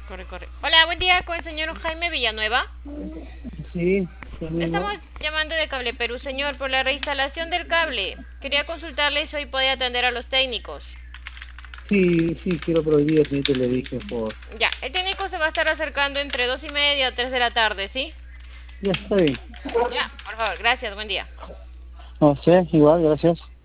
Corre, corre. Hola, buen día con el señor Jaime Villanueva. Sí, lo Le mismo. estamos llamando de Cable Perú, señor, por la reinstalación del cable. Quería consultarle si hoy podía atender a los técnicos. Sí, sí, quiero prohibir, sí te le dije por... Ya, el técnico se va a estar acercando entre 2:30 o 3 de la tarde, ¿sí? Ya está bien. Ya, por favor, gracias, buen día. No sé, igual, gracias.